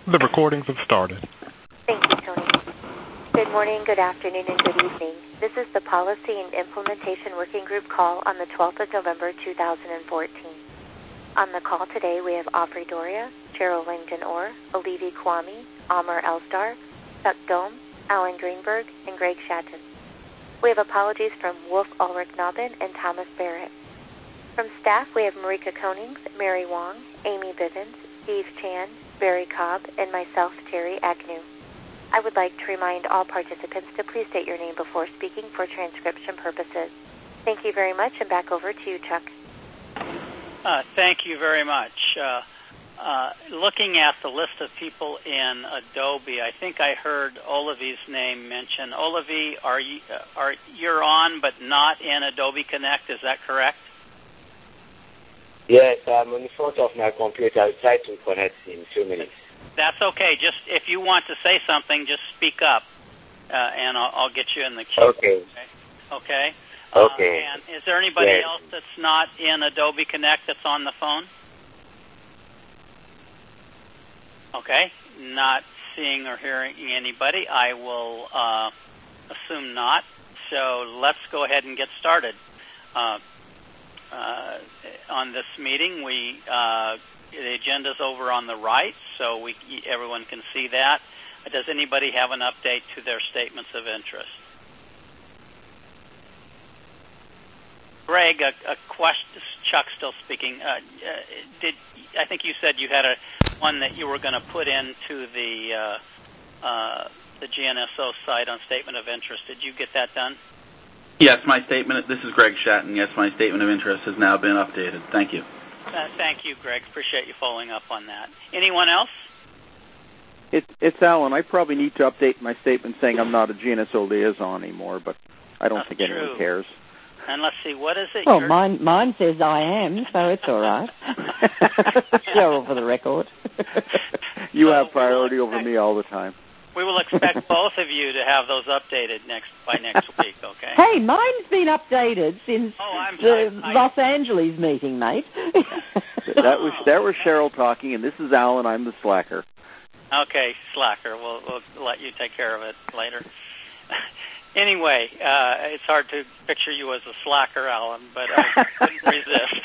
The recordings have started. Thank you, Tony. Good morning, good afternoon, and good evening. This is the Policy and Implementation Working Group call on the 12th of November, 2014. On the call today, we have Aubrey Doria, Cheryl Langdon-Orr, Olivi Kwame, Amr Elstar, Chuck Dome, Alan Greenberg, and Greg Shatton. We have apologies from Wolf Ulrich Nobben and Thomas Barrett. From staff, we have Marika Konings, Mary Wong, Amy Bivens, Steve Chan, Barry Cobb, and myself, Terry Agnew. I would like to remind all participants to please state your name before speaking for transcription purposes. Thank you very much, and back over to you, Chuck. Thank you very much. Looking at the list of people in Adobe, I think I heard Olivi's name mentioned. Olivi, you're on but not in Adobe Connect, is that correct? Yes, I'm in front of my computer. I'll try to connect in 2 minutes. That's okay. Just if you want to say something, just speak up, and I'll get you in the queue. Okay. Okay. Okay. And is there anybody else that's not in Adobe Connect that's on the phone? Okay. Not seeing or hearing anybody. I will assume not. So let's go ahead and get started. On this meeting, the agenda's over on the right, so everyone can see that. Does anybody have an update to their statements of interest? Greg, a question. Chuck still speaking. I think you said you had one that you were going to put into the GNSO site on statement of interest. Did you get that done? Yes, this is Greg Shatton. Yes, my statement of interest has now been updated. Thank you. Thank you, Greg. Appreciate you following up on that. Anyone else? It's Alan. I probably need to update my statement saying I'm not a GNSO liaison anymore, but I don't think anyone cares. And let's see, what is it? Well, mine says I am, so it's all right. Cheryl, for the record. You have priority over me all the time. We will expect both of you to have those updated by next week, okay? Hey, mine's been updated since the Los Angeles meeting, mate. That was Cheryl talking, and this is Alan. I'm the slacker. Okay, slacker. We'll let you take care of it later. Anyway, it's hard to picture you as a slacker, Alan, but I couldn't resist.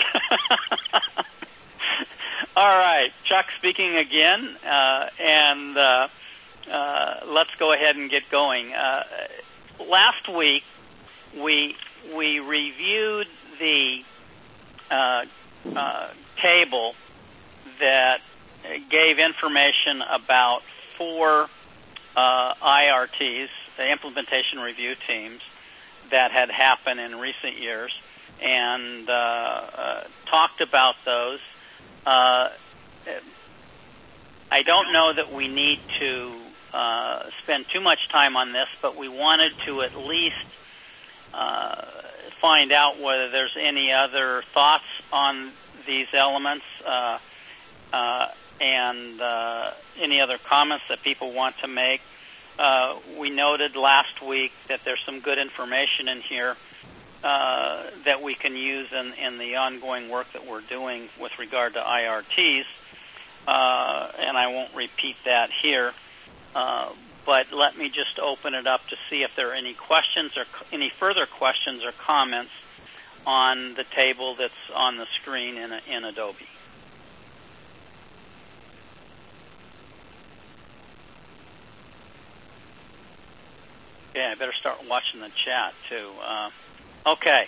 All right, Chuck speaking again, and let's go ahead and get going. Last week, we reviewed the table that gave information about 4 IRTs, the implementation review teams, that had happened in recent years, and talked about those. I don't know that we need to spend too much time on this, but we wanted to at least find out whether there's any other thoughts on these elements and any other comments that people want to make. We noted last week that there's some good information in here that we can use in the ongoing work that we're doing with regard to IRTs, and I won't repeat that here. But let me just open it up to see if there are any questions or any further questions or comments on the table that's on the screen in Adobe. Yeah, I better start watching the chat too. Okay.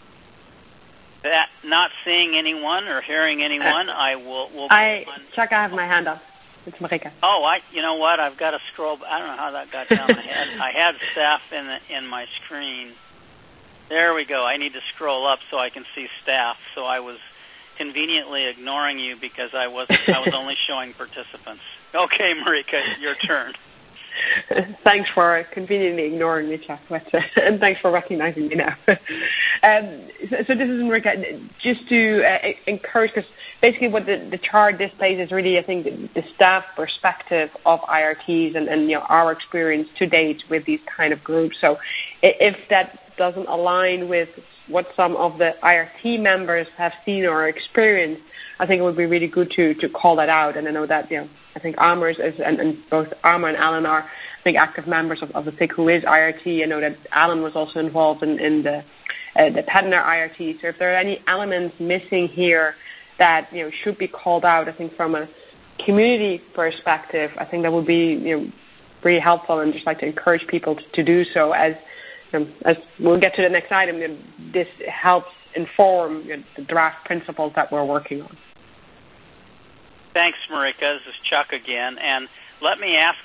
Not seeing anyone or hearing anyone, I will. Chuck, I have my hand up. It's Marika. Oh, you know what? I've got to scroll. I don't know how that got down. I had staff in my screen. There we go. I need to scroll up so I can see staff. So I was conveniently ignoring you because I was only showing participants. Okay, Marika, your turn. Thanks for conveniently ignoring me, Chuck, and thanks for recognizing me now. So this is Marika, just to encourage, because basically what the chart displays is really, I think, the staff perspective of IRTs and our experience to date with these kind of groups. So if that doesn't align with what some of the IRT members have seen or experienced, I think it would be really good to call that out. And I know that, I think Amr and both Amr and Alan are, I think, active members of the SIG who is IRT. I know that Alan was also involved in the PEDNR IRT. So if there are any elements missing here that should be called out, I think from a community perspective, I think that would be really helpful, and just like to encourage people to do so. As we'll get to the next item, this helps inform the draft principles that we're working on. Thanks, Marika. This is Chuck again, and let me ask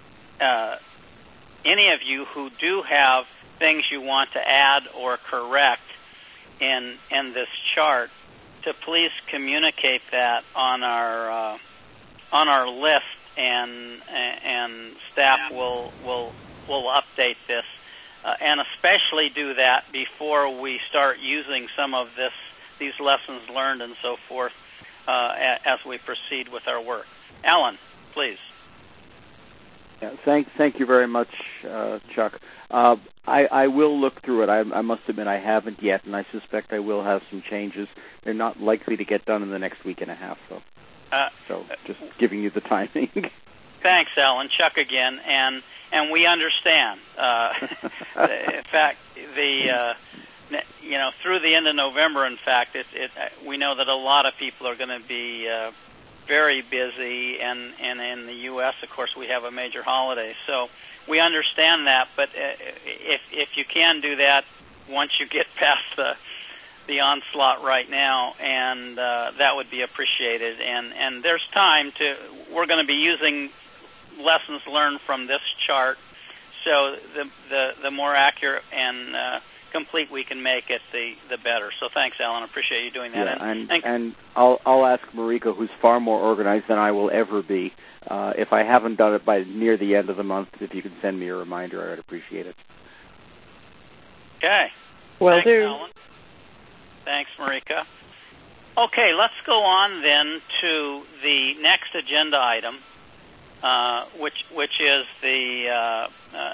any of you who do have things you want to add or correct in this chart to please communicate that on our list, and staff will update this, and especially do that before we start using some of these lessons learned and so forth as we proceed with our work. Alan, please. Yeah, thank you very much, Chuck. I will look through it. I must admit I haven't yet, and I suspect I will have some changes. They're not likely to get done in the next week and a half, though. So just giving you the timing. Thanks, Alan. Chuck again, and we understand. In fact, through the end of November, in fact, we know that a lot of people are going to be very busy, and in the U.S., of course, we have a major holiday. So we understand that, but if you can do that once you get past the onslaught right now, and that would be appreciated. And there's time we're going to be using lessons learned from this chart, so the more accurate and complete we can make it, the better. So thanks, Alan. I appreciate you doing that. Yeah, and I'll ask Marika, who's far more organized than I will ever be, if I haven't done it by near the end of the month, if you can send me a reminder, I would appreciate it. Okay. Will do. Alan. Thanks, Marika. Okay, let's go on then to the next agenda item, which is the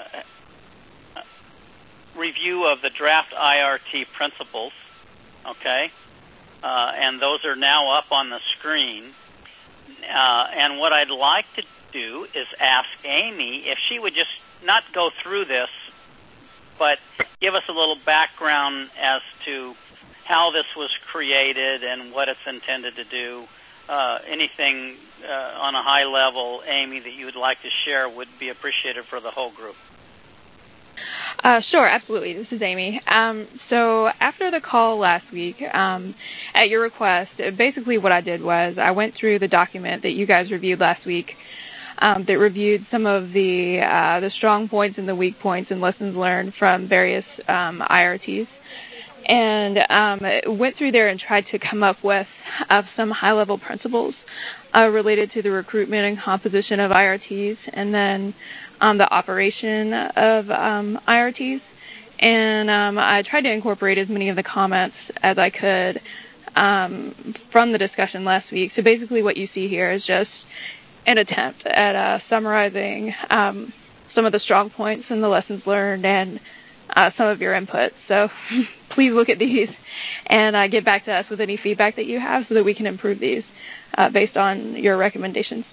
review of the draft IRT principles. Okay, and those are now up on the screen. And what I'd like to do is ask Amy if she would just not go through this, but give us a little background as to how this was created and what it's intended to do. Anything on a high level, Amy, that you would like to share would be appreciated for the whole group. Sure, absolutely. This is Amy. So after the call last week, at your request, basically what I did was I went through the document that you guys reviewed last week that reviewed some of the strong points and the weak points and lessons learned from various IRTs. And went through there and tried to come up with some high-level principles related to the recruitment and composition of IRTs, and then the operation of IRTs. And I tried to incorporate as many of the comments as I could from the discussion last week. So basically what you see here is just an attempt at summarizing some of the strong points and the lessons learned and some of your input. So please look at these and get back to us with any feedback that you have so that we can improve these based on your recommendations.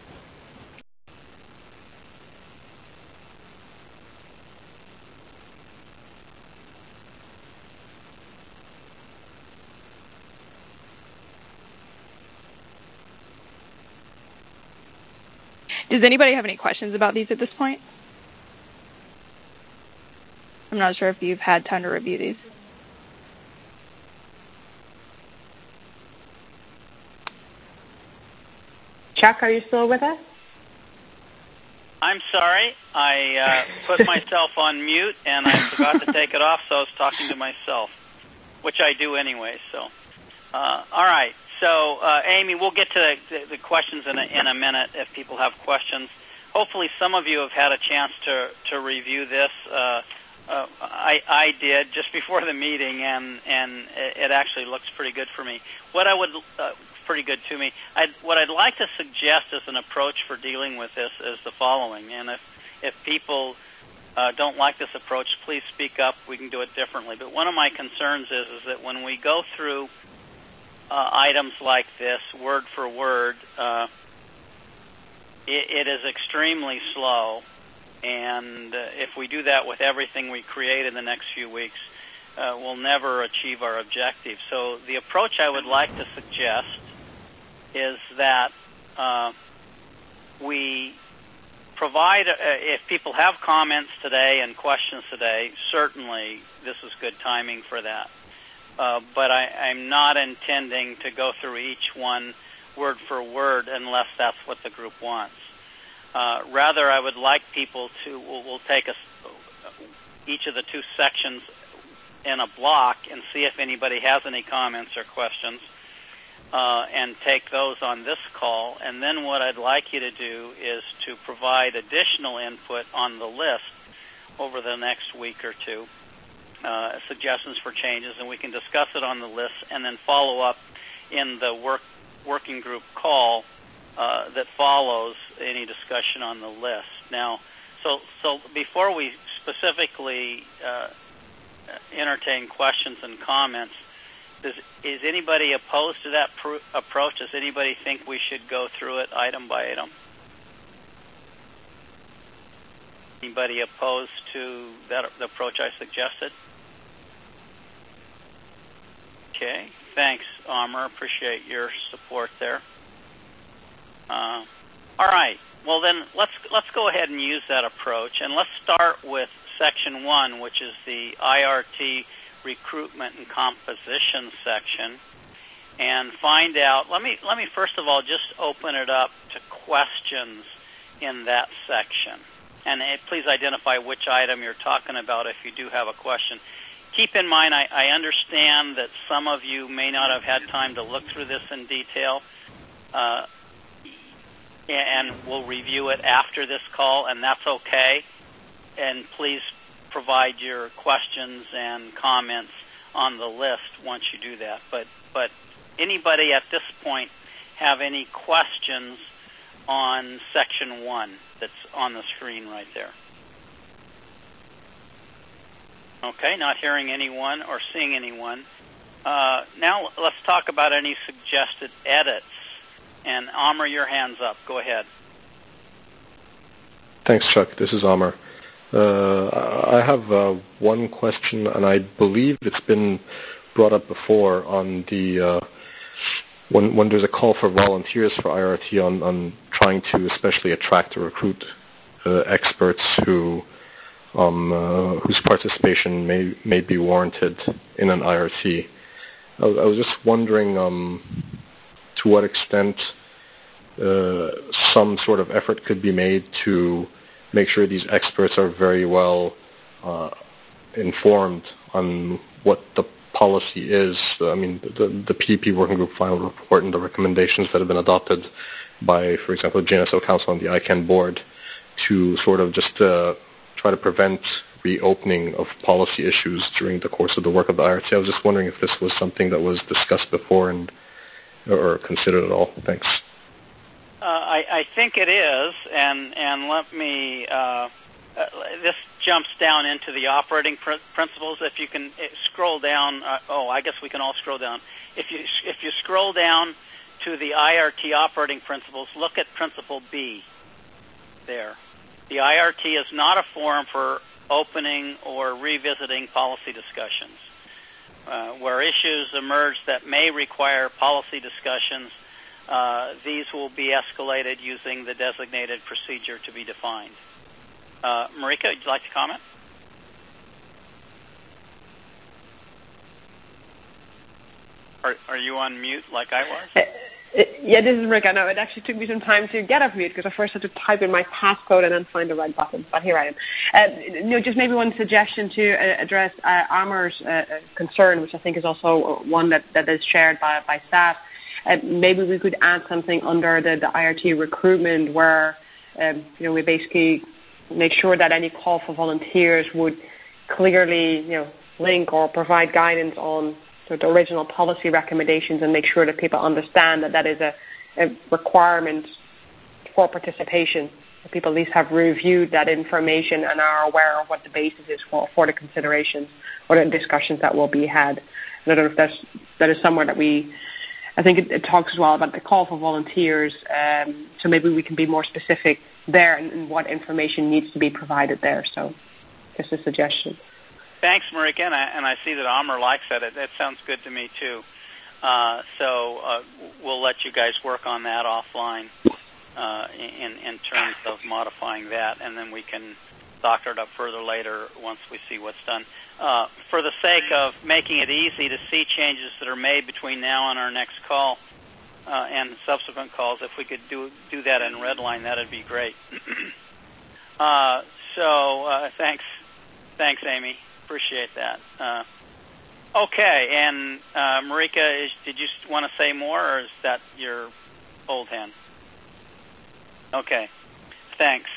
Does anybody have any questions about these at this point? I'm not sure if you've had time to review these. Chuck, are you still with us? I'm sorry. I put myself on mute, and I forgot to take it off, so I was talking to myself, which I do anyway. So, all right. So, Amy, we'll get to the questions in a minute if people have questions. Hopefully some of you have had a chance to review this. I did just before the meeting, and it actually looks pretty good for me. Pretty good to me. What I'd like to suggest as an approach for dealing with this is the following. And if people don't like this approach, please speak up. We can do it differently. But one of my concerns is that when we go through items like this, word for word, it is extremely slow. And if we do that with everything we create in the next few weeks, we'll never achieve our objective. So the approach I would like to suggest is that we provide, if people have comments today and questions today, certainly this is good timing for that. But I'm not intending to go through each one word for word unless that's what the group wants. Rather, I would like people to, we'll take each of the two sections in a block and see if anybody has any comments or questions, and take those on this call. And then what I'd like you to do is to provide additional input on the list over the next week or two, suggestions for changes, and we can discuss it on the list and then follow up in the working group call that follows any discussion on the list. Now, so before we specifically entertain questions and comments, is anybody opposed to that approach? Does anybody think we should go through it item by item? Anybody opposed to the approach I suggested? Okay, thanks, Amr. Appreciate your support there. All right. Well, then let's go ahead and use that approach, and let's start with Section 1, which is the IRT recruitment and composition section, and find out. Let me first of all just open it up to questions in that section, and please identify which item you're talking about if you do have a question. Keep in mind, I understand that some of you may not have had time to look through this in detail, and we'll review it after this call, and that's okay. And please provide your questions and comments on the list once you do that. But anybody at this point have any questions on Section 1 that's on the screen right there? Okay, not hearing anyone or seeing anyone. Now let's talk about any suggested edits. And Amr, your hand's up. Go ahead. Thanks, Chuck. This is Amr. I have one question, and I believe it's been brought up before on the when there's a call for volunteers for IRT on trying to especially attract or recruit experts whose participation may be warranted in an IRT. I was just wondering to what extent some sort of effort could be made to make sure these experts are very well informed on what the policy is. I mean, the PDP Working Group final report and the recommendations that have been adopted by, for example, the GNSO Council and the ICANN board to sort of just try to prevent reopening of policy issues during the course of the work of the IRT. I was just wondering if this was something that was discussed before or considered at all. Thanks. I think it is, and let me. This jumps down into the operating principles. If you can scroll down, I guess we can all scroll down. If you scroll down to the IRT operating principles, look at Principle B. There, the IRT is not a forum for opening or revisiting policy discussions. Where issues emerge that may require policy discussions, these will be escalated using the designated procedure to be defined. Marika, would you like to comment? Are you on mute like I was? Yeah, this is Marika. No, it actually took me some time to get off mute because I first had to type in my passcode and then find the right button. But here I am. Just maybe one suggestion to address Amr's concern, which I think is also one that is shared by staff. Maybe we could add something under the IRT recruitment where we basically make sure that any call for volunteers would clearly link or provide guidance on the original policy recommendations and make sure that people understand that is a requirement for participation. That people at least have reviewed that information and are aware of what the basis is for the considerations or the discussions that will be had. I don't know if that is somewhere that we I think it talks as well about the call for volunteers, so maybe we can be more specific there and what information needs to be provided there. So just a suggestion. Thanks, Marika, and I see that Amr likes that. That sounds good to me, too. So we'll let you guys work on that offline in terms of modifying that, and then we can doctor it up further later once we see what's done. For the sake of making it easy to see changes that are made between now and our next call and subsequent calls, if we could do that in Redline, that would be great. Thanks, Amy. Appreciate that. Okay, and Marika, did you want to say more, or is that your old hand? Okay, thanks.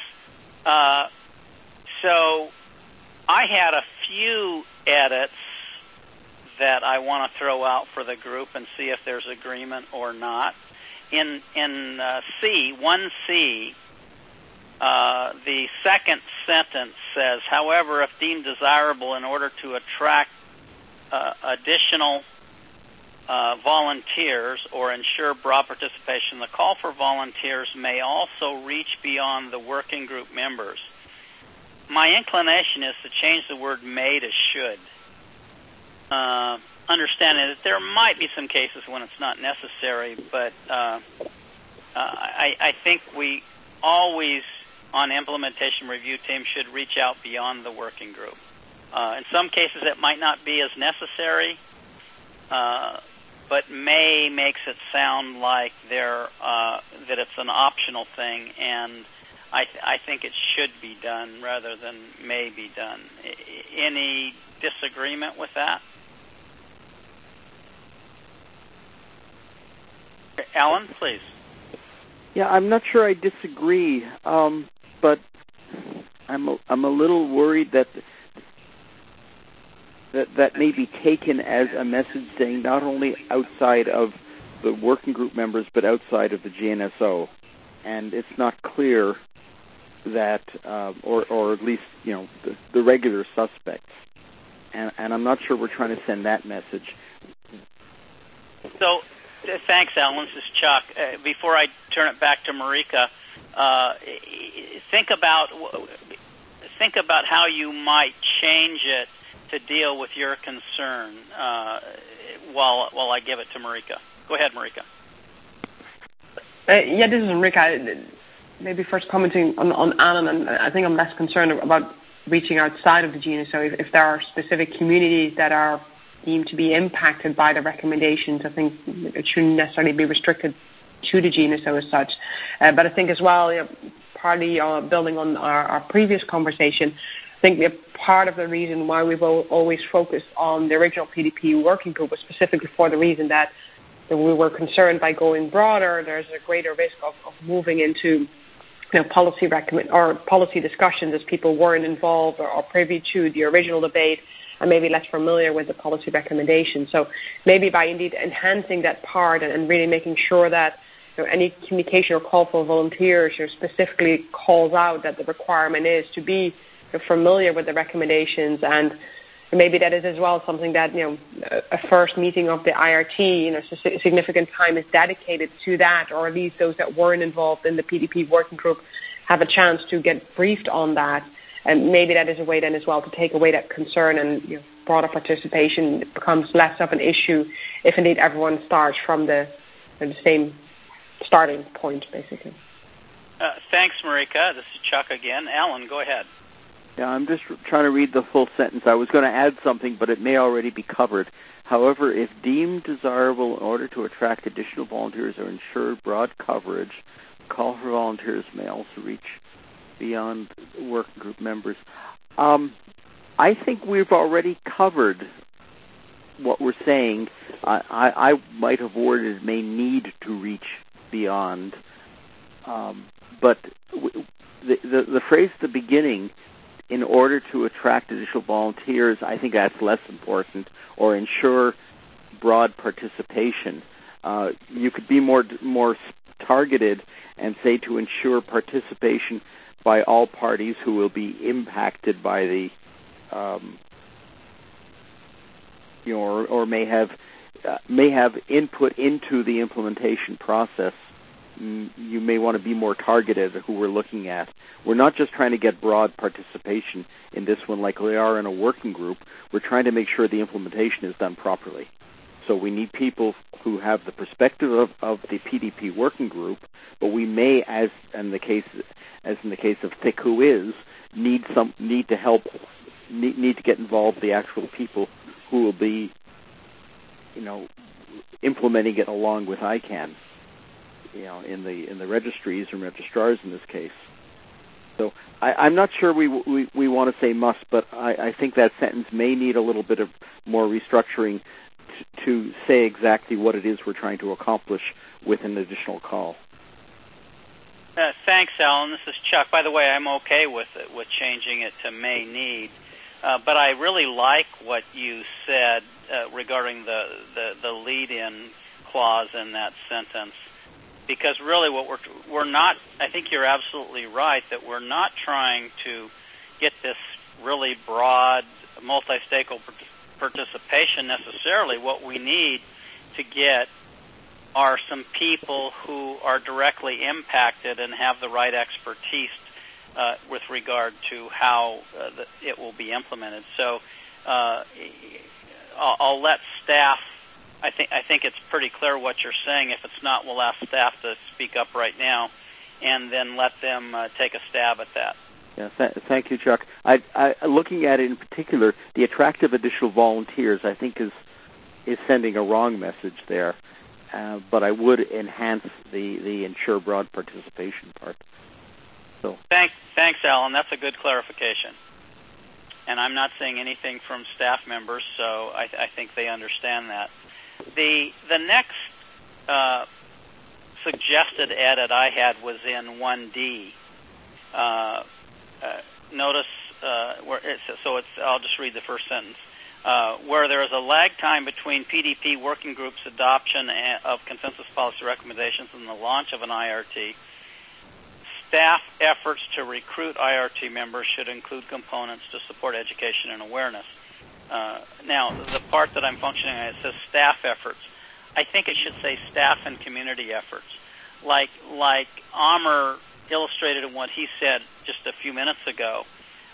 So I had a few edits that I want to throw out for the group and see if there's agreement or not. In C, 1C, the second sentence says, however, if deemed desirable in order to attract additional volunteers or ensure broad participation, the call for volunteers may also reach beyond the working group members. My inclination is to change the word may to should, understanding that there might be some cases when it's not necessary, but I think we always, on implementation review team, should reach out beyond the working group. In some cases, it might not be as necessary, but may makes it sound like that it's an optional thing, and I think it should be done rather than may be done. Any disagreement with that? Alan, please. Yeah, I'm not sure I disagree, but I'm a little worried that may be taken as a message saying not only outside of the working group members but outside of the GNSO, and it's not clear that, or at least the regular suspects, and I'm not sure we're trying to send that message. So, thanks, Alan. This is Chuck. Before I turn it back to Marika, think about how you might change it to deal with your concern while I give it to Marika. Go ahead, Marika. Yeah, this is Marika. Maybe first commenting on Alan, and I think I'm less concerned about reaching outside of the GNSO. If there are specific communities that are deemed to be impacted by the recommendations, I think it shouldn't necessarily be restricted to the GNSO as such. But I think as well, partly building on our previous conversation, I think part of the reason why we've always focused on the original PDP working group was specifically for the reason that we were concerned by going broader. There's a greater risk of moving into policy discussions as people weren't involved or privy to the original debate and maybe less familiar with the policy recommendations. So maybe by indeed enhancing that part and really making sure that any communication or call for volunteers specifically calls out that the requirement is to be familiar with the recommendations, and maybe that is as well something that a first meeting of the IRT, significant time is dedicated to that, or at least those that weren't involved in the PDP working group have a chance to get briefed on that, and maybe that is a way then as well to take away that concern, and broader participation becomes less of an issue if indeed everyone starts from the same starting point, basically. Thanks, Marika. This is Chuck again. Alan, go ahead. Yeah, I'm just trying to read the full sentence. I was going to add something, but it may already be covered. However, if deemed desirable in order to attract additional volunteers or ensure broad coverage, call for volunteers may also reach beyond working group members. I think we've already covered what we're saying. I might have worded may need to reach beyond, but the phrase at the beginning, in order to attract additional volunteers, I think that's less important, or ensure broad participation. You could be more targeted and say to ensure participation by all parties who will be impacted by the, or may have may have input into the implementation process, you may want to be more targeted at who we're looking at. We're not just trying to get broad participation in this one like we are in a working group. We're trying to make sure the implementation is done properly. So we need people who have the perspective of the PDP working group, but we may, as in the case of THIC Who Is, need to get involved the actual people who will be, implementing it along with ICANN, in the registries and registrars in this case. So I'm not sure we want to say must, but I think that sentence may need a little bit of more restructuring to say exactly what it is we're trying to accomplish with an additional call. Thanks, Alan. This is Chuck. By the way, I'm okay with changing it to may need, but I really like what you said regarding the lead-in clause in that sentence, because really what we're not, I think you're absolutely right, that we're not trying to get this really broad multi-stakeholder participation necessarily. What we need to get are some people who are directly impacted and have the right expertise with regard to how it will be implemented. So I'll let staff. I think it's pretty clear what you're saying. If it's not, we'll ask staff to speak up right now, and then let them take a stab at that. Yeah, thank you, Chuck. Looking at it in particular, the attractive additional volunteers, I think, is sending a wrong message there. But I would enhance the ensure broad participation part. So thanks, Alan. That's a good clarification. And I'm not saying anything from staff members, so I think they understand that. The next suggested edit I had was in 1D. Notice where I'll just read the first sentence. Where there is a lag time between PDP working group's adoption of consensus policy recommendations and the launch of an IRT, staff efforts to recruit IRT members should include components to support education and awareness. Now, the part that I'm functioning on, it says staff efforts. I think it should say staff and community efforts. Like Amr illustrated in what he said just a few minutes ago,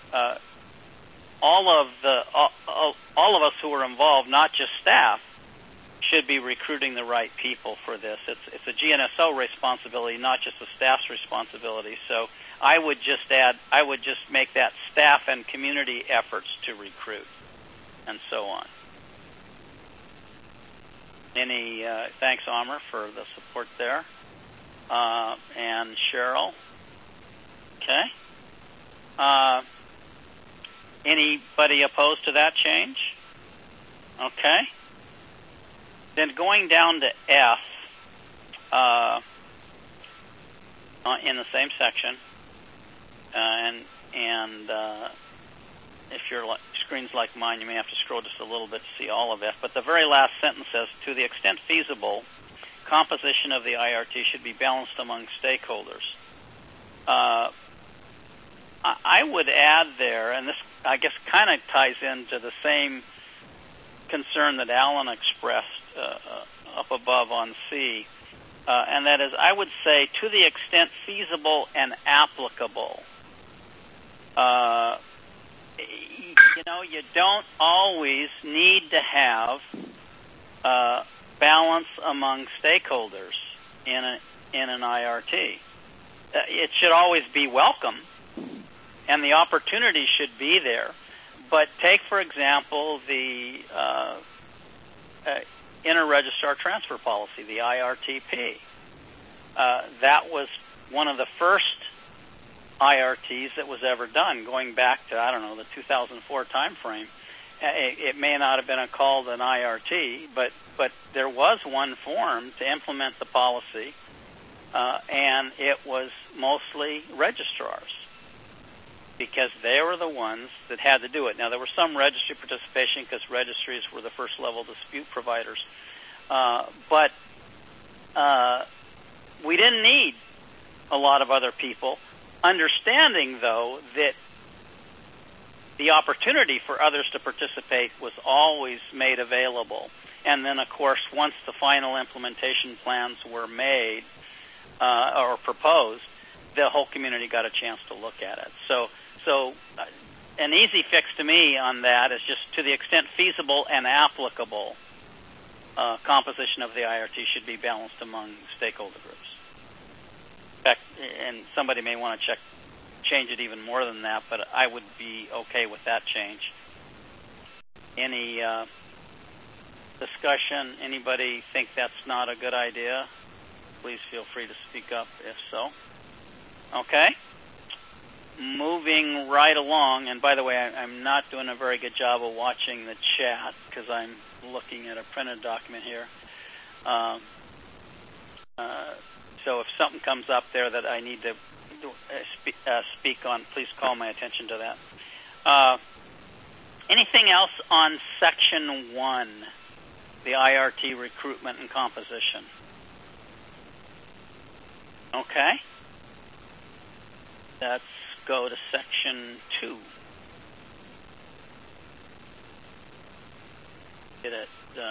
all of us who are involved, not just staff, should be recruiting the right people for this. It's a GNSO responsibility, not just a staff's responsibility. So I would just make that staff and community efforts to recruit, and so on. Thanks, Amr, for the support there, and Cheryl. Okay. Anybody opposed to that change? Okay. Then going down to F in the same section, and if your screen's like mine, you may have to scroll just a little bit to see all of F. But the very last sentence says, to the extent feasible, composition of the IRT should be balanced among stakeholders. I would add there, and this, I guess, kind of ties into the same concern that Alan expressed up above on C, and that is, I would say, to the extent feasible and applicable. You don't always need to have balance among stakeholders in an IRT. It should always be welcome, and the opportunity should be there. But take, for example, the Inter-Registrar Transfer Policy, the IRTP. That was one of the first IRTs that was ever done, going back to, the 2004 time frame. It may not have been called an IRT, but there was one form to implement the policy, and it was mostly registrars, because they were the ones that had to do it. Now, there was some registry participation because registries were the first level dispute providers. But we didn't need a lot of other people, understanding, though, that the opportunity for others to participate was always made available. And then, of course, once the final implementation plans were made or proposed, the whole community got a chance to look at it. So an easy fix to me on that is just, to the extent feasible and applicable, composition of the IRT should be balanced among stakeholder groups. In fact, and somebody may want to change it even more than that, but I would be okay with that change. Any discussion? Anybody think that's not a good idea? Please feel free to speak up if so. Okay. Moving right along, and by the way, I'm not doing a very good job of watching the chat because I'm looking at a printed document here. So if something comes up there that I need to speak on, please call my attention to that. Anything else on Section 1, the IRT recruitment and composition? Okay. Let's go to Section 2. Get it.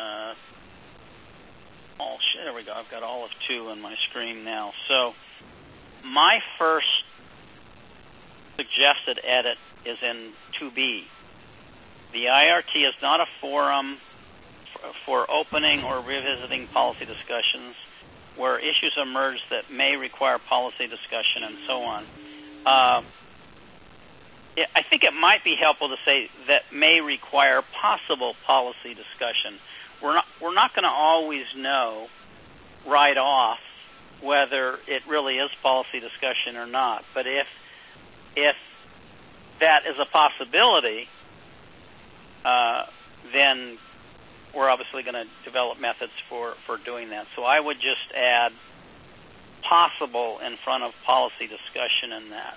There we go. I've got all of 2 on my screen now. So my first suggested edit is in 2B. The IRT is not a forum for opening or revisiting policy discussions where issues emerge that may require policy discussion and so on. I think it might be helpful to say that may require possible policy discussion. We're not going to always know right off whether it really is policy discussion or not. But if that is a possibility, then we're obviously going to develop methods for doing that. So I would just add possible in front of policy discussion in that.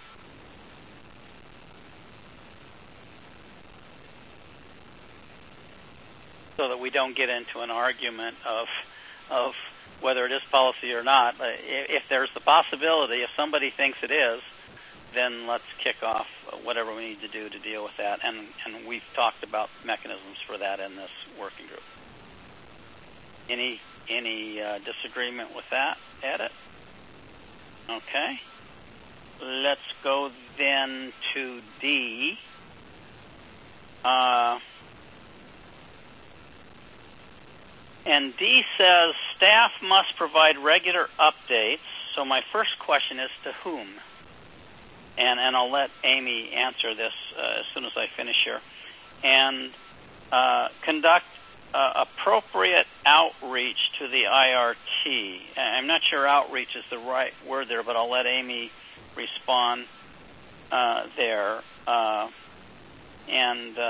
So that we don't get into an argument of whether it is policy or not. If there's the possibility, if somebody thinks it is, then let's kick off whatever we need to do to deal with that. And we've talked about mechanisms for that in this working group. Any disagreement with that edit? Okay. Let's go then to D. And D says staff must provide regular updates. So my first question is to whom? And I'll let Amy answer this as soon as I finish here. And conduct appropriate outreach to the IRT. I'm not sure outreach is the right word there, but I'll let Amy respond there. And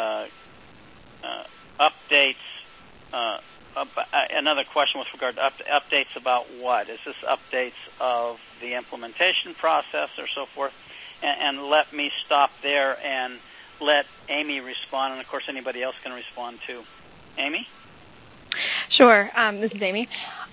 updates. Another question with regard to updates about what? Is this updates of the implementation process or so forth? And let me stop there and let Amy respond, and of course anybody else can respond too. Amy? Sure. This is Amy.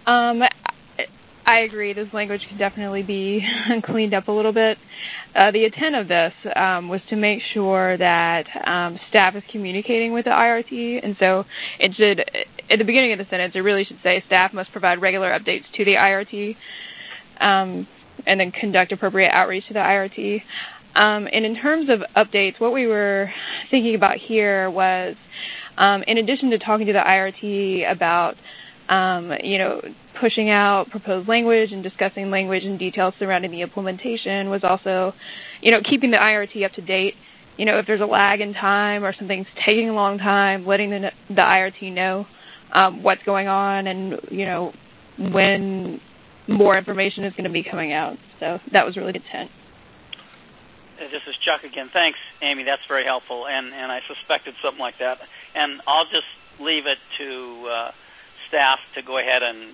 I agree. This language could definitely be cleaned up a little bit. The intent of this was to make sure that staff is communicating with the IRT, and so it should, at the beginning of the sentence, it really should say staff must provide regular updates to the IRT, and then conduct appropriate outreach to the IRT. And in terms of updates, what we were thinking about here was, in addition to talking to the IRT about, pushing out proposed language and discussing language and details surrounding the implementation, was also, keeping the IRT up to date. If there's a lag in time or something's taking a long time, letting the IRT know what's going on and, when more information is going to be coming out. So that was really the intent. This is Chuck again. Thanks, Amy. That's very helpful, and I suspected something like that. And I'll just leave it to staff to go ahead and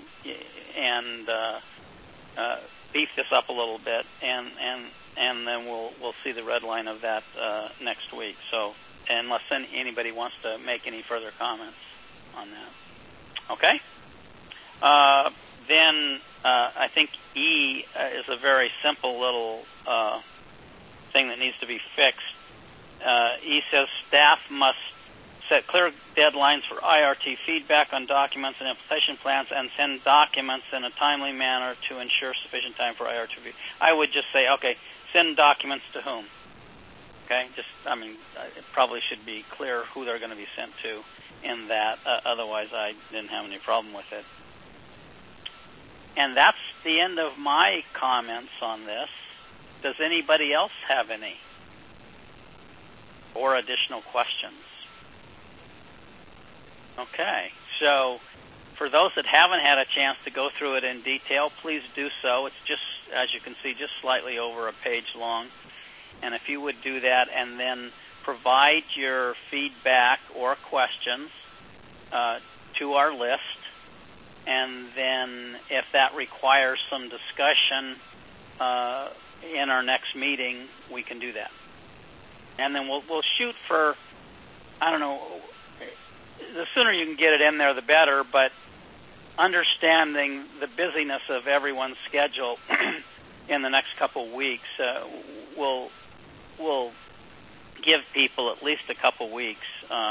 beef this up a little bit, and then we'll see the red line of that next week. So unless anybody wants to make any further comments on that. Okay? Then I think E is a very simple little thing that needs to be fixed. E says staff must set clear deadlines for IRT feedback on documents and implementation plans and send documents in a timely manner to ensure sufficient time for IRT review. I would just say, okay, send documents to whom? Okay, it probably should be clear who they're going to be sent to in that. Otherwise, I didn't have any problem with it. And that's the end of my comments on this. Does anybody else have any or additional questions? Okay, so for those that haven't had a chance to go through it in detail, please do so. It's just, as you can see, just slightly over a page long. And if you would do that and then provide your feedback or questions to our list, and then if that requires some discussion in our next meeting, we can do that. And then we'll shoot for, I don't know, the sooner you can get it in there, the better, but understanding the busyness of everyone's schedule in the next couple of weeks, we'll give people at least a couple weeks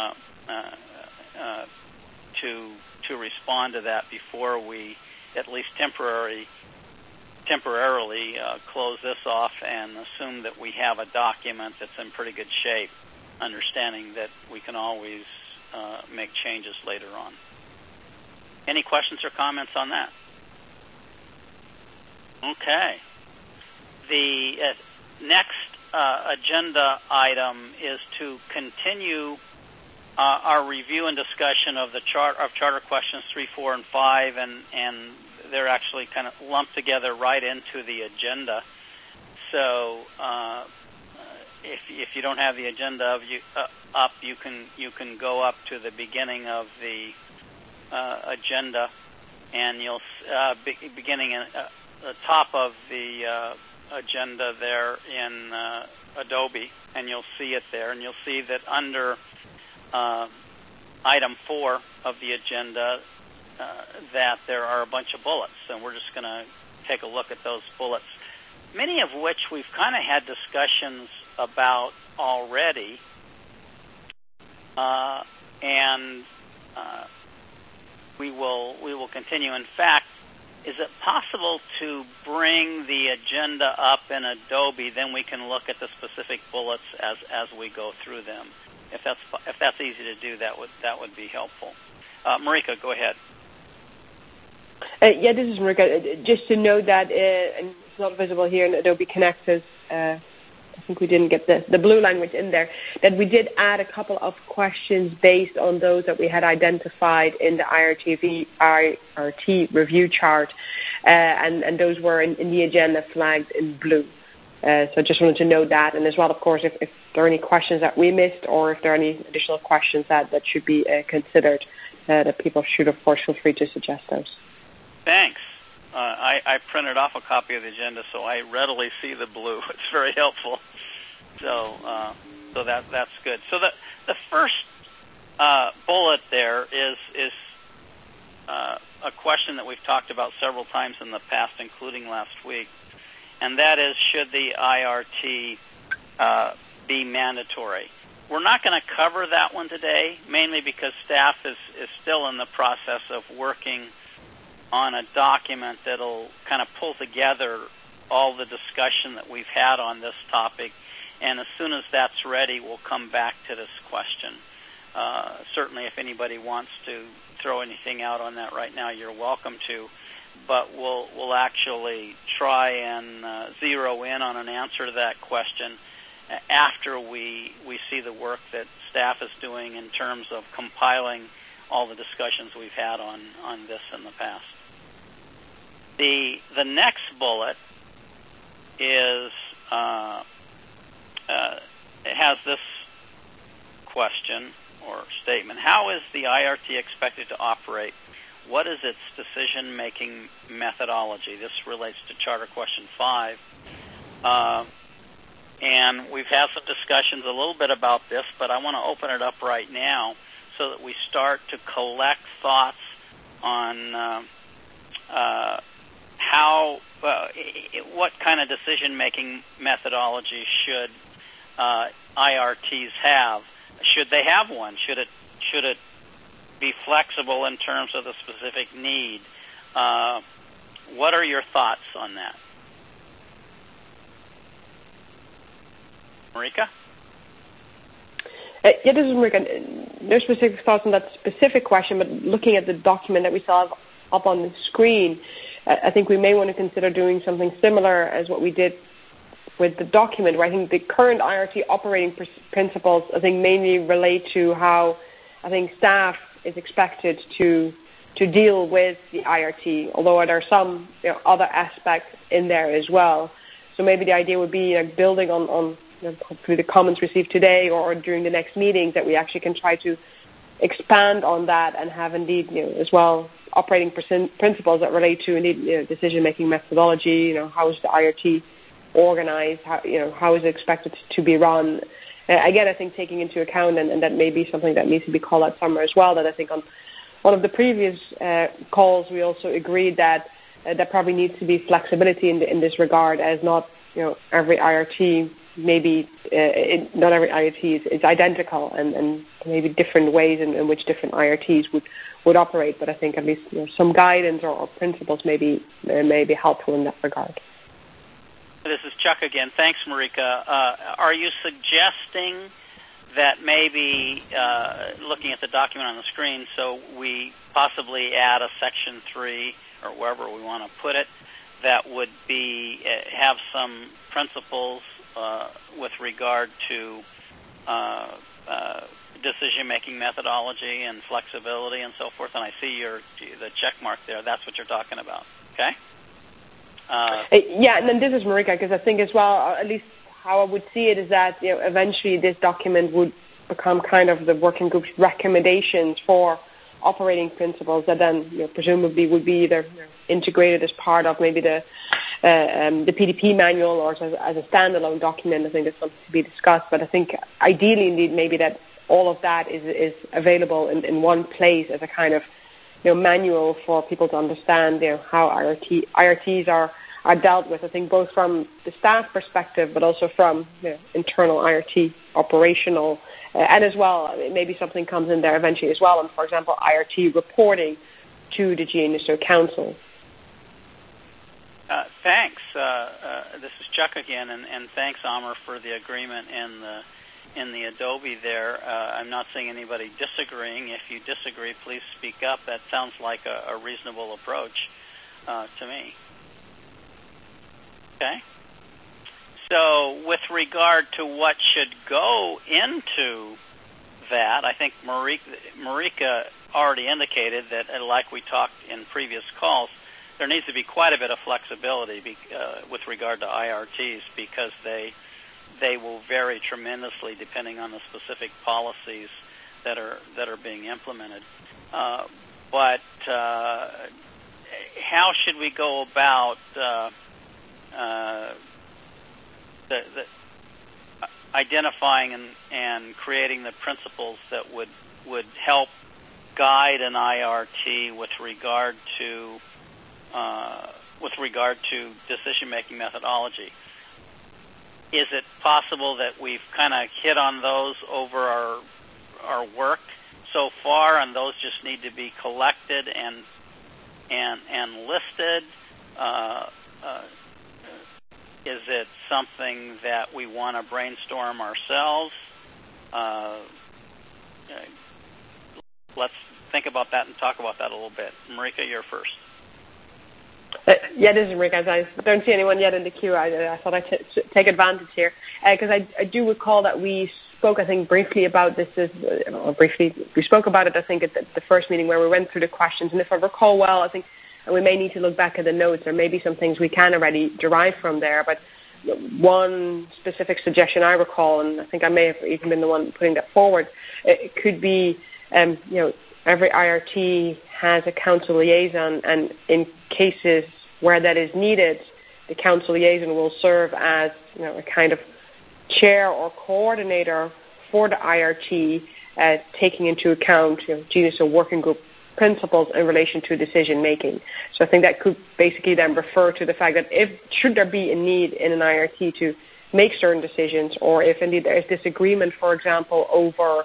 to respond to that before we at least temporarily close this off and assume that we have a document that's in pretty good shape, understanding that we can always make changes later on. Any questions or comments on that? Okay. The next agenda item is to continue our review and discussion of the charter questions 3, 4, and 5, and they're actually kind of lumped together right into the agenda. So if you don't have the agenda up, you can go up to the beginning of the agenda, and you'll beginning at the top of the agenda there in Adobe, and you'll see it there, and you'll see that under item 4 of the agenda that there are a bunch of bullets, and we're just going to take a look at those bullets, many of which we've kind of had discussions about already, and we will continue. In fact, is it possible to bring the agenda up in Adobe? Then we can look at the specific bullets as we go through them. If that's easy to do, that would be helpful. Marika, go ahead. Yeah, this is Marika. Just to note that, and it's not visible here in Adobe Connect, I think we didn't get the blue language in there, that we did add a couple of questions based on those that we had identified in the IRT review chart, and those were in the agenda flagged in blue. So I just wanted to note that, and as well, of course, if there are any questions that we missed or if there are any additional questions that should be considered, that people should, of course, feel free to suggest those. Thanks. I printed off a copy of the agenda, so I readily see the blue. It's very helpful. So that's good. So the first bullet there is a question that we've talked about several times in the past, including last week, and that is, should the IRT be mandatory? We're not going to cover that one today, mainly because staff is still in the process of working on a document that'll kind of pull together all the discussion that we've had on this topic, and as soon as that's ready, we'll come back to this question. Certainly, if anybody wants to throw anything out on that right now, you're welcome to, but we'll actually try and zero in on an answer to that question after we see the work that staff is doing in terms of compiling all the discussions we've had on this in the past. The next bullet is it has this question or statement: how is the IRT expected to operate? What is its decision-making methodology? This relates to Charter Question 5. And we've had some discussions a little bit about this, but I want to open it up right now so that we start to collect thoughts on what kind of decision-making methodology should IRTs have? Should they have one? Should it should it be flexible in terms of the specific need? What are your thoughts on that? Marika? Yeah, this is Marika. No specific thoughts on that specific question, but looking at the document that we saw up on the screen, I think we may want to consider doing something similar as what we did with the document, where I think the current IRT operating principles, I think, mainly relate to how I think staff is expected to deal with the IRT, although there are some other aspects in there as well. So maybe the idea would be building on through the comments received today or during the next meetings, that we actually can try to expand on that and have indeed as well operating principles that relate to indeed decision-making methodology. How is the IRT organized? How is it expected to be run? Again, I think taking into account, and that may be something that needs to be called out somewhere as well, that I think on one of the previous calls we also agreed that there probably needs to be flexibility in this regard, as not every IRT not every IRT is identical, and maybe different ways in which different IRTs would operate. But I think at least some guidance or principles may be helpful in that regard. This is Chuck again. Thanks, Marika. Are you suggesting that maybe, looking at the document on the screen, so we possibly add a Section 3 or wherever we want to put it, that would have some principles with regard to decision-making methodology and flexibility and so forth? And I see the check mark there. That's what you're talking about. Okay? Yeah, and then this is Marika, because I think as well, at least how I would see it is that eventually this document would become kind of the working group's recommendations for operating principles that then presumably would be either integrated as part of maybe the PDP manual or as a standalone document. I think that's something to be discussed. But I think ideally, indeed, maybe that all of that is available in one place as a kind of manual for people to understand how IRTs are dealt with. I think both from the staff perspective, but also from internal IRT operational, and as well maybe something comes in there eventually as well. And for example, IRT reporting to the GNSO Council. Thanks. This is Chuck again, and thanks, Amr, for the agreement in the Adobe there. I'm not seeing anybody disagreeing. If you disagree, please speak up. That sounds like a reasonable approach to me. Okay. So with regard to what should go into that, I think Marika already indicated that, like we talked in previous calls, there needs to be quite a bit of flexibility with regard to IRTs, because they will vary tremendously depending on the specific policies that are being implemented. But how should we go about identifying and creating the principles that would help guide an IRT with regard to decision-making methodology? Is it possible that we've kind of hit on those over our work so far, and those just need to be collected and listed? Is it something that we want to brainstorm ourselves? Let's think about that and talk about that a little bit. Marika, you're first. Yeah, this is Marika. I don't see anyone yet in the queue. I thought I'd take advantage here, because I do recall that we spoke, I think, briefly about this. We spoke about it, I think, at the first meeting where we went through the questions. And if I recall well, I think we may need to look back at the notes. There may be some things we can already derive from there. But one specific suggestion I recall, and I think I may have even been the one putting that forward, it could be, every IRT has a council liaison, and in cases where that is needed, the council liaison will serve as a kind of chair or coordinator for the IRT, taking into account GNSO working group principles in relation to decision making. So I think that could basically then refer to the fact that should there be a need in an IRT to make certain decisions, or if indeed there is disagreement, for example, over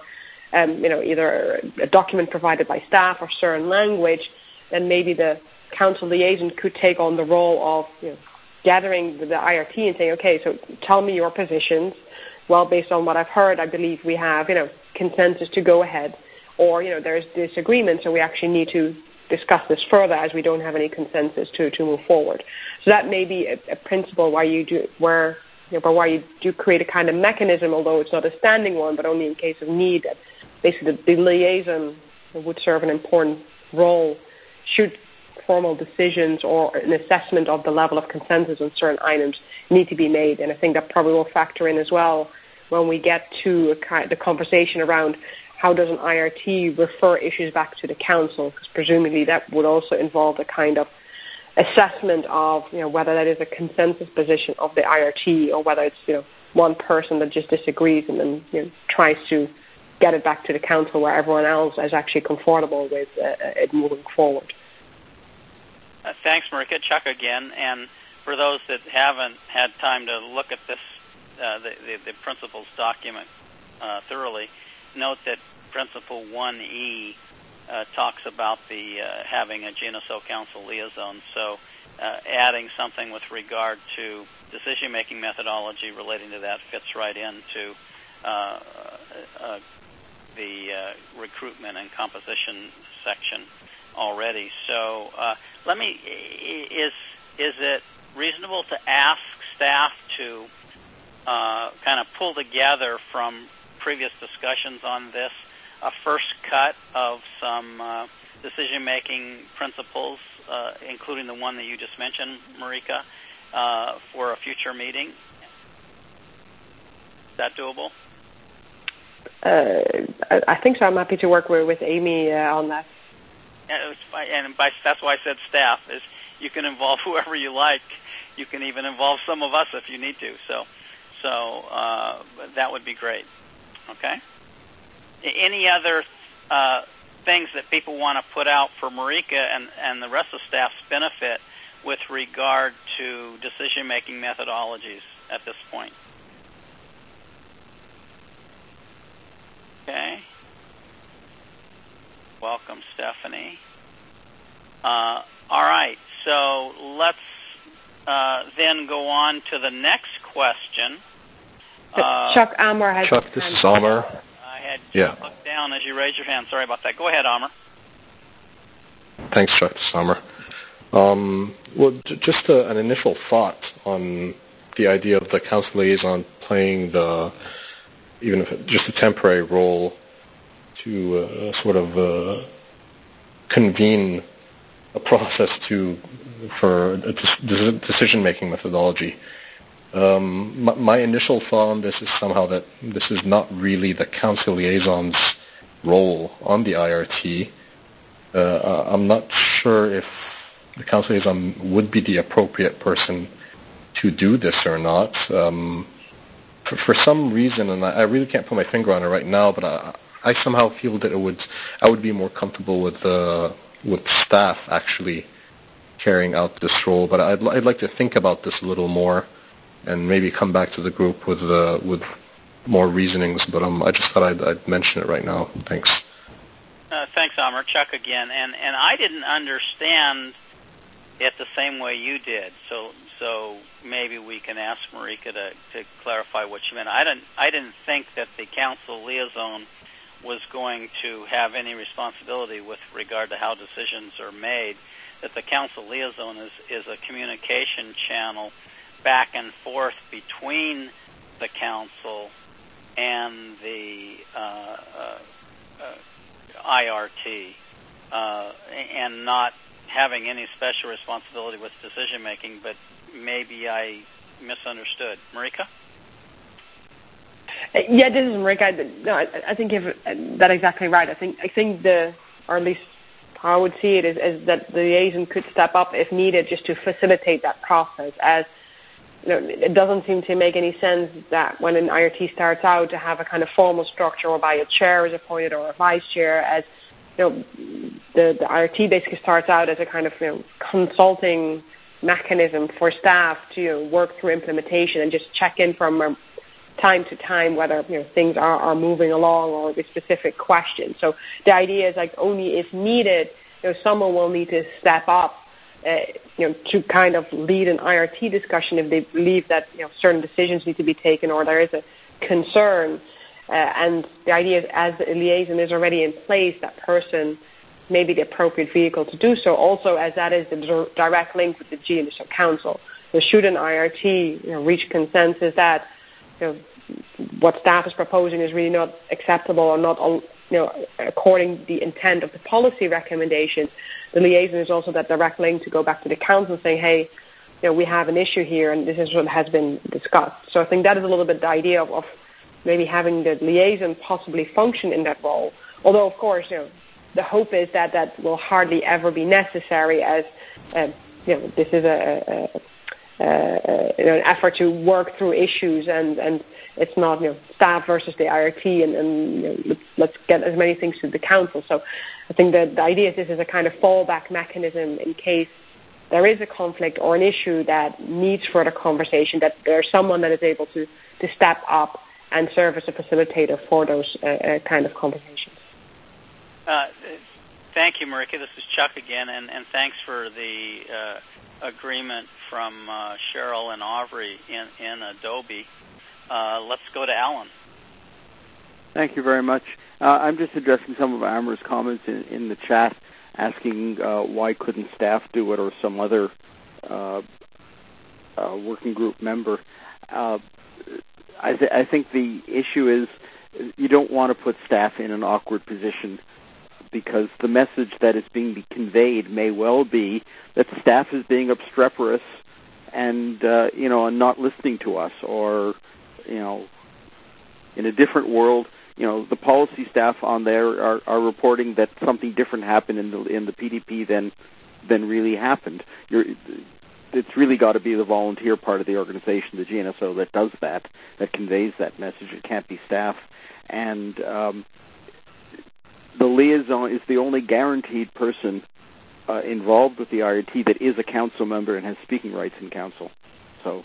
either a document provided by staff or certain language, then maybe the council liaison could take on the role of gathering the IRT and saying, okay, so tell me your positions. Well, based on what I've heard, I believe we have, consensus to go ahead. Or, there's disagreement, so we actually need to discuss this further as we don't have any consensus to move forward. So that may be a principle why you do create a kind of mechanism, although it's not a standing one, but only in case of need. That basically the liaison would serve an important role should formal decisions or an assessment of the level of consensus on certain items need to be made. And I think that probably will factor in as well when we get to the conversation around how does an IRT refer issues back to the council, because presumably that would also involve a kind of assessment of whether that is a consensus position of the IRT or whether it's one person that just disagrees and then tries to get it back to the council where everyone else is actually comfortable with it moving forward. Thanks, Marika. Chuck again. And for those that haven't had time to look at this, the principles document thoroughly, note that Principle 1E talks about the having a GNSO Council liaison. So adding something with regard to decision-making methodology relating to that fits right into the recruitment and composition section already. So is it reasonable to ask staff to kind of pull together from previous discussions on this a first cut of some decision-making principles, including the one that you just mentioned, Marika, for a future meeting? Is that doable? I think so. I'm happy to work with Amy on that. That's why I said staff. Is you can involve whoever you like. You can even involve some of us if you need to. So that would be great. Okay. Any other things that people want to put out for Marika and the rest of staff's benefit with regard to decision-making methodologies at this point? Okay. Welcome, Stephanie. All right, so let's then go on to the next question. Chuck Amar has... Chuck, this is Amar. I had you look down as you raised your hand. Sorry about that. Go ahead, Amar. Thanks, Chuck. This is Amar. Well, just an initial thought on the idea of the council liaison playing even if just a temporary role to sort of convene a process for a decision-making methodology. My initial thought on this is somehow that this is not really the council liaison's role on the IRT. I'm not sure if the council liaison would be the appropriate person to do this or not. For some reason, and I really can't put my finger on it right now, but I somehow feel that I would be more comfortable with staff actually carrying out this role. But I'd like to think about this a little more and maybe come back to the group with more reasonings. But I just thought I'd mention it right now. Thanks. Thanks, Amar. Chuck again. And I didn't understand it the same way you did. So maybe we can ask Marika to clarify what she meant. I didn't think that the council liaison was going to have any responsibility with regard to how decisions are made, that the council liaison is a communication channel back and forth between the council and the IRT, and not having any special responsibility with decision-making, but maybe I misunderstood. Marika? Yeah, this is Marika. No, I think that's exactly right. I think or at least how I would see it is that the liaison could step up if needed just to facilitate that process. As it doesn't seem to make any sense that when an IRT starts out to have a kind of formal structure whereby a chair is appointed or a vice chair, as the IRT basically starts out as a kind of consulting mechanism for staff to work through implementation and just check in from time to time whether things are moving along or with specific questions. So the idea is like only if needed, someone will need to step up, to kind of lead an IRT discussion if they believe that certain decisions need to be taken or there is a concern. And the idea is, as the liaison is already in place, that person may be the appropriate vehicle to do so. Also, as that is the direct link with the GNSO Council. So should an IRT reach consensus that what staff is proposing is really not acceptable or not according to the intent of the policy recommendations, the liaison is also that direct link to go back to the council saying, hey, we have an issue here and this is what has been discussed. So I think that is a little bit the idea of maybe having the liaison possibly function in that role. Although, of course, the hope is that will hardly ever be necessary, as this is an effort to work through issues, and it's not staff versus the IRT, and let's get as many things to the council. So I think that the idea is this is a kind of fallback mechanism in case there is a conflict or an issue that needs further conversation, that there's someone that is able to step up and serve as a facilitator for those kind of conversations. Thank you, Marika. This is Chuck again, and thanks for the agreement from Cheryl and Aubrey in Adobe. Let's go to Alan. Thank you very much. I'm just addressing some of Amar's comments in the chat, asking why couldn't staff do it or some other working group member. I think the issue is you don't want to put staff in an awkward position, because the message that is being conveyed may well be that staff is being obstreperous and and not listening to us, or in a different world, the policy staff on there are reporting that something different happened in the PDP than really happened. It's really got to be the volunteer part of the organization, the GNSO, that does that conveys that message. It can't be staff. And the liaison is the only guaranteed person involved with the IRT that is a council member and has speaking rights in council. So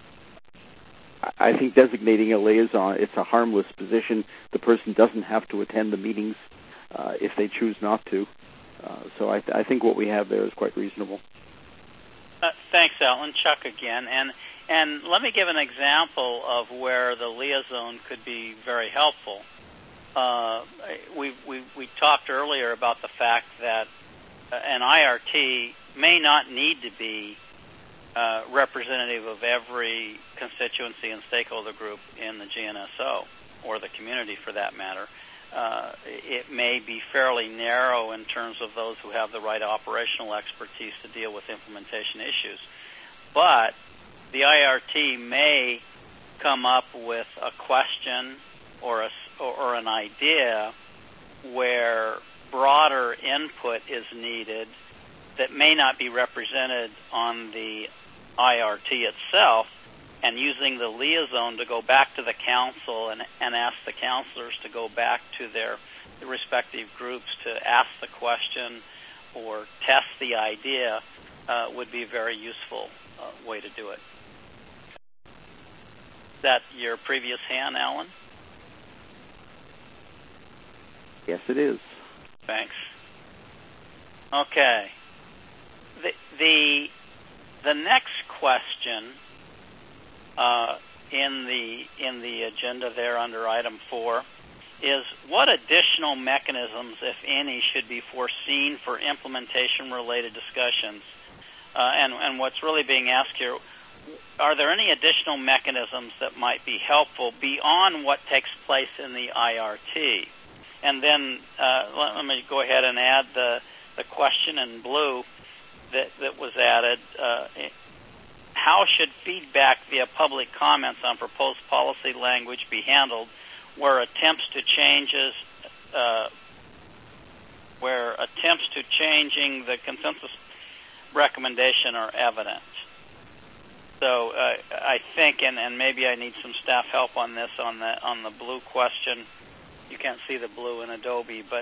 I think designating a liaison, it's a harmless position. The person doesn't have to attend the meetings if they choose not to. So I think what we have there is quite reasonable. Thanks, Alan. Chuck again. And let me give an example of where the liaison could be very helpful. We talked earlier about the fact that an IRT may not need to be representative of every constituency and stakeholder group in the GNSO, or the community for that matter. It may be fairly narrow in terms of those who have the right operational expertise to deal with implementation issues. But the IRT may come up with a question or an idea where broader input is needed that may not be represented on the IRT itself, and using the liaison to go back to the council and ask the counselors to go back to their respective groups to ask the question or test the idea would be a very useful way to do it. Is that your previous hand, Alan? Yes, it is. Thanks. Okay. The next question in the agenda there under item 4 is, what additional mechanisms, if any, should be foreseen for implementation-related discussions? And what's really being asked here, are there any additional mechanisms that might be helpful beyond what takes place in the IRT? And then let me go ahead and add the question in blue that was added. How should feedback via public comments on proposed policy language be handled where attempts to changing the consensus recommendation are evident? So I think, and maybe I need some staff help on this, on the blue question. You can't see the blue in Adobe, but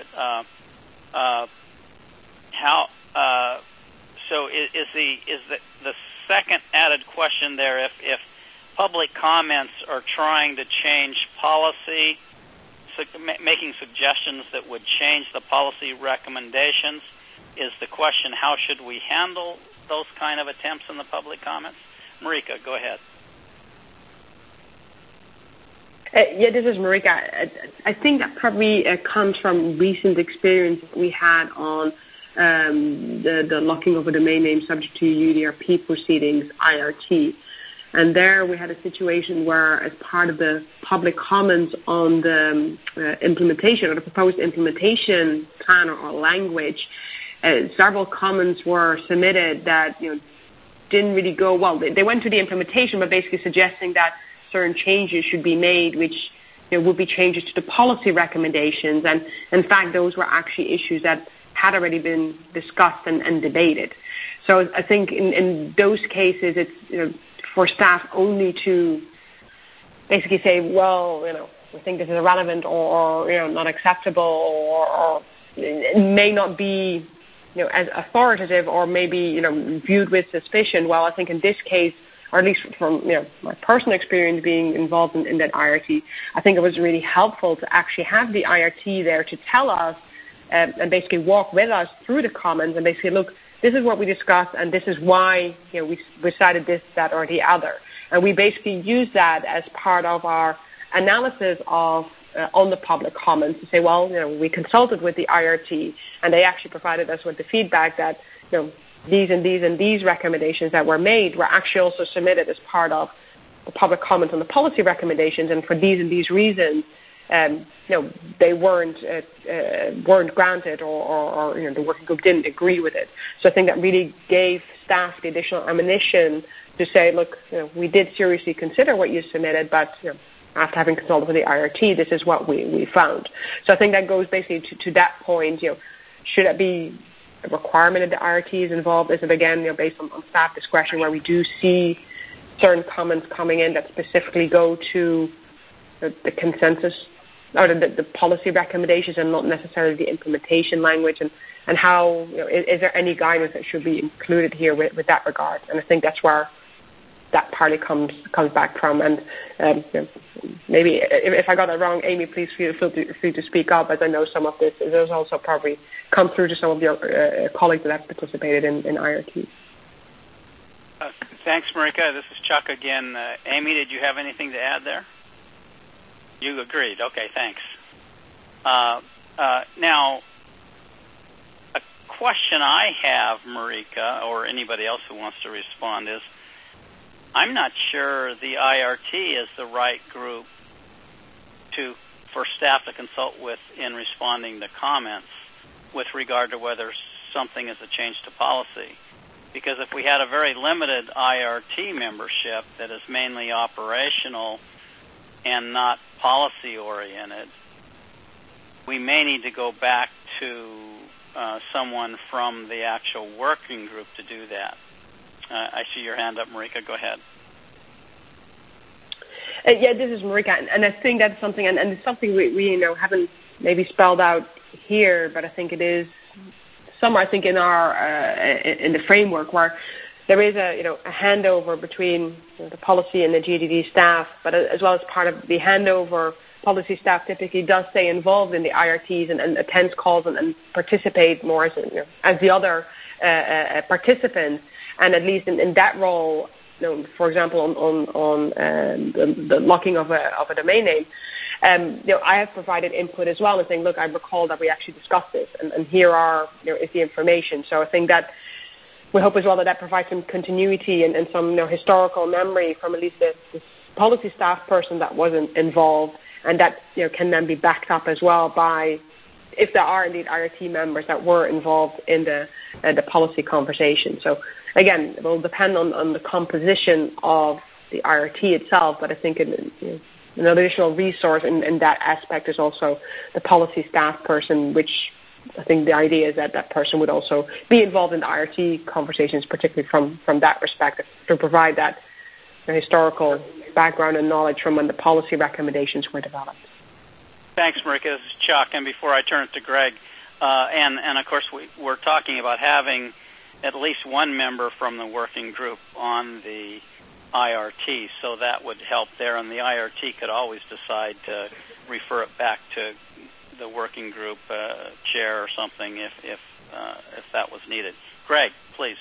so is the second added question there, if public comments are trying to change policy, making suggestions that would change the policy recommendations. Is the question, how should we handle those kind of attempts in the public comments? Marika, go ahead. This is Marika. I think that probably comes from recent experience we had on the locking of a domain name subject to UDRP proceedings, IRT. And there we had a situation where, as part of the public comments on the implementation or the proposed implementation plan or language, several comments were submitted that didn't really go well. They went to the implementation, but basically suggesting that certain changes should be made, which would be changes to the policy recommendations. And in fact, those were actually issues that had already been discussed and debated. So I think in those cases, it's for staff only to basically say, well, we think this is irrelevant or not acceptable, or it may not be as authoritative, or maybe viewed with suspicion. Well, I think in this case, or at least from my personal experience being involved in that IRT, I think it was really helpful to actually have the IRT there to tell us and basically walk with us through the comments and basically, look, this is what we discussed and this is why we decided this, that, or the other. And we basically use that as part of our analysis of on the public comments to say, well, we consulted with the IRT and they actually provided us with the feedback that these and these and these recommendations that were made were actually also submitted as part of the public comment on the policy recommendations, and for these and these reasons, they weren't granted, or the working group didn't agree with it. So I think that really gave staff the additional ammunition to say, look, we did seriously consider what you submitted, but after having consulted with the IRT, this is what we found. So I think that goes basically to that point. Should it be a requirement that the IRT is involved? Is it, again, based on staff discretion, where we do see certain comments coming in that specifically go to the consensus or the policy recommendations and not necessarily the implementation language, and how is there any guidance that should be included here with that regard? And I think that's where that partly comes back from. And maybe if I got that wrong, Amy, please feel free to speak up, as I know some of this has also probably come through to some of your colleagues that have participated in IRT. Thanks, Marika. This is Chuck again. Amy, did you have anything to add there? You agreed. Okay, thanks. Now, a question I have, Marika, or anybody else who wants to respond, is I'm not sure the IRT is the right group for staff to consult with in responding to comments with regard to whether something is a change to policy. Because if we had a very limited IRT membership that is mainly operational and not policy-oriented, we may need to go back to someone from the actual working group to do that. I see your hand up, Marika. Go ahead. This is Marika, and I think that's something, and it's something we haven't maybe spelled out here, but I think it is somewhere, I think, in our in the framework where there is a handover between the policy and the GDD staff, but as well as part of the handover, policy staff typically does stay involved in the IRTs and attends calls and participate more as the other participants. And at least in that role, for example, on the locking of a domain name, I have provided input as well and saying, look, I recall that we actually discussed this, and here is the information. So I think that we hope as well that provides some continuity and some historical memory from at least the policy staff person that wasn't involved, and that can then be backed up as well by, if there are indeed IRT members that were involved in the policy conversation. So again, it will depend on the composition of the IRT itself, but I think an additional resource in that aspect is also the policy staff person, which I think the idea is that person would also be involved in the IRT conversations, particularly from that perspective, to provide that historical background and knowledge from when the policy recommendations were developed. Thanks, Marika. This is Chuck. And before I turn it to Greg, and of course we're talking about having at least one member from the working group on the IRT, so that would help there, and the IRT could always decide to refer it back to the working group chair or something if that was needed. Greg, please.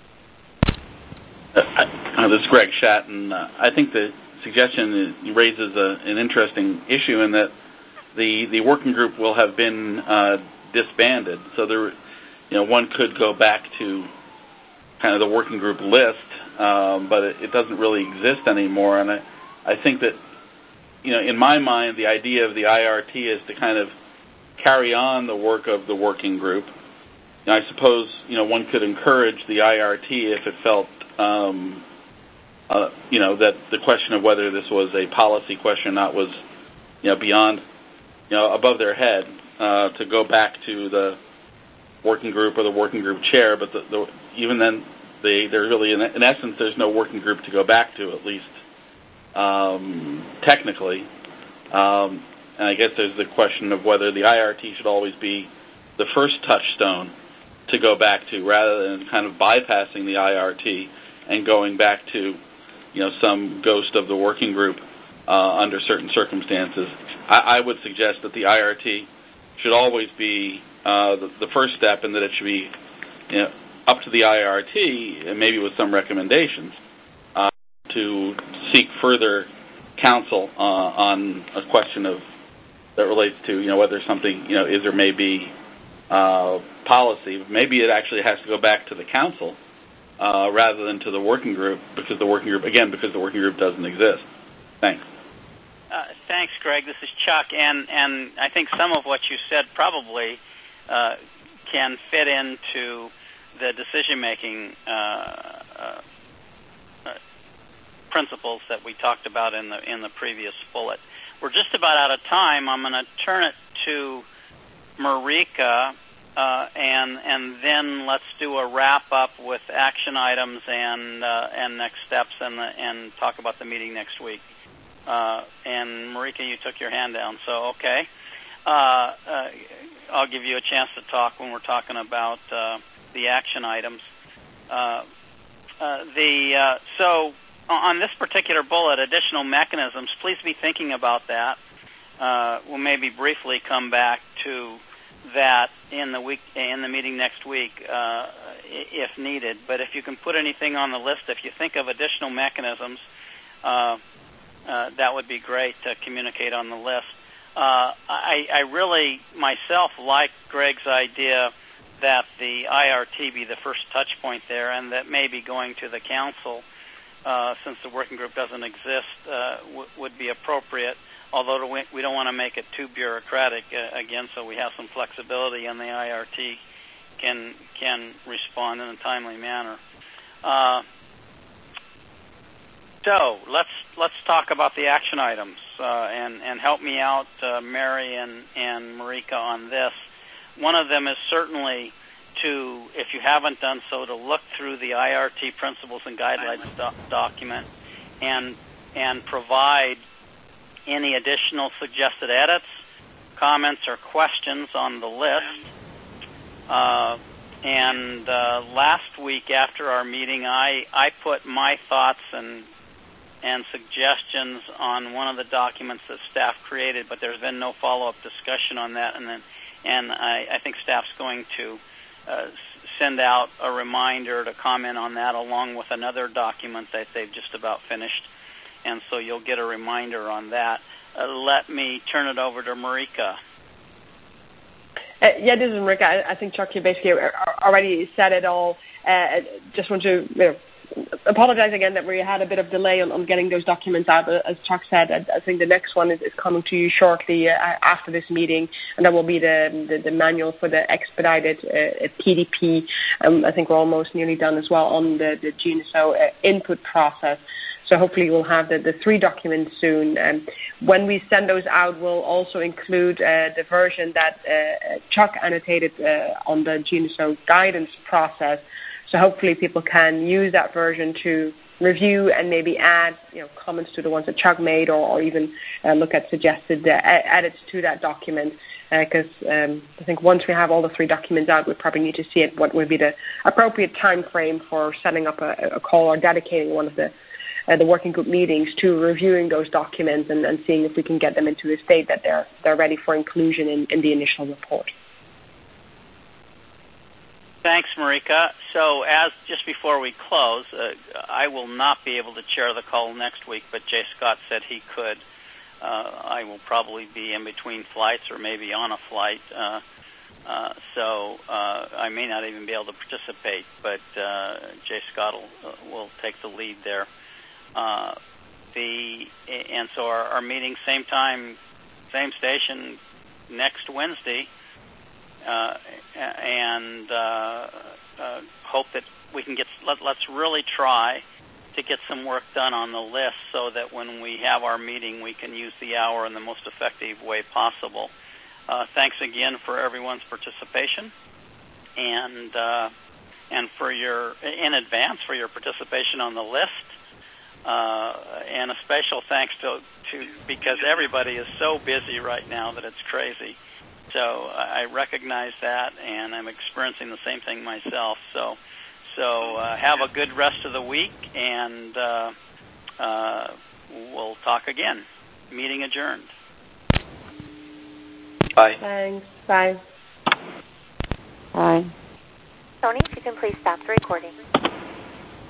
This is Greg Shatton. I think the suggestion raises an interesting issue in that the working group will have been disbanded. So there, one could go back to kind of the working group list, but it doesn't really exist anymore. And I think that, in my mind, the idea of the IRT is to kind of carry on the work of the working group. I suppose, one could encourage the IRT if it felt, that the question of whether this was a policy question or not was, beyond, above their head, to go back to the working group or the working group chair. But even then, they're really, in essence, there's no working group to go back to, at least technically. And I guess there's the question of whether the IRT should always be the first touchstone to go back to, rather than kind of bypassing the IRT and going back to, some ghost of the working group under certain circumstances. I would suggest that the IRT should always be the first step, and that it should be, up to the IRT, and maybe with some recommendations, to seek further counsel on a question that relates to, whether something, is or may be policy. Maybe it actually has to go back to the council rather than to the working group, because the working group doesn't exist. Thanks. Thanks, Greg. This is Chuck, and I think some of what you said probably can fit into the decision-making principles that we talked about in the previous bullet. We're just about out of time. I'm going to turn it to Marika, and then let's do a wrap-up with action items and next steps, and talk about the meeting next week. And Marika, you took your hand down, so okay. I'll give you a chance to talk when we're talking about the action items. So on this particular bullet, additional mechanisms, please be thinking about that. We'll maybe briefly come back to that in the meeting next week, if needed. But if you can put anything on the list, if you think of additional mechanisms, that would be great to communicate on the list. I really, myself, like Greg's idea that the IRT be the first touch point there, and that maybe going to the council, since the working group doesn't exist, would be appropriate, although we don't want to make it too bureaucratic, again, so we have some flexibility and the IRT can respond in a timely manner. So let's talk about the action items, and help me out, Mary and Marika, on this. One of them is certainly to, if you haven't done so, to look through the IRT principles and guidelines document and provide any additional suggested edits, comments, or questions on the list. And last week after our meeting, I put my thoughts and suggestions on one of the documents that staff created, but there's been no follow-up discussion on that, and I think staff's going to send out a reminder to comment on that along with another document that they've just about finished, and so you'll get a reminder on that. Let me turn it over to Marika. Yeah, this is Marika. I think Chuck, you basically already said it all. Just want to apologize again that we had a bit of delay on getting those documents out. As Chuck said, I think the next one is coming to you shortly after this meeting, and that will be the manual for the expedited PDP. I think we're almost nearly done as well on the GNSO input process. So hopefully we'll have the three documents soon. When we send those out, we'll also include the version that Chuck annotated on the GNSO guidance process. So hopefully people can use that version to review and maybe add comments to the ones that Chuck made, or even look at suggested edits to that document. Because I think once we have all the three documents out, we probably need to see what would be the appropriate time frame for setting up a call or dedicating one of the the working group meetings to reviewing those documents and seeing if we can get them into a state that they're ready for inclusion in the initial report. Thanks, Marika. So just before we close, I will not be able to chair the call next week, but Jay Scott said he could. I will probably be in between flights or maybe on a flight, so I may not even be able to participate, but Jay Scott will take the lead there. And so our meeting, same time, same station, next Wednesday, and hope that we can let's really try to get some work done on the list so that when we have our meeting, we can use the hour in the most effective way possible. Thanks again for everyone's participation, and for in advance for your participation on the list. And a special thanks to because everybody is so busy right now that it's crazy. So I recognize that, and I'm experiencing the same thing myself. So have a good rest of the week, and we'll talk again. Meeting adjourned. Bye. Thanks. Bye. Bye. Tony, if you can please stop the recording.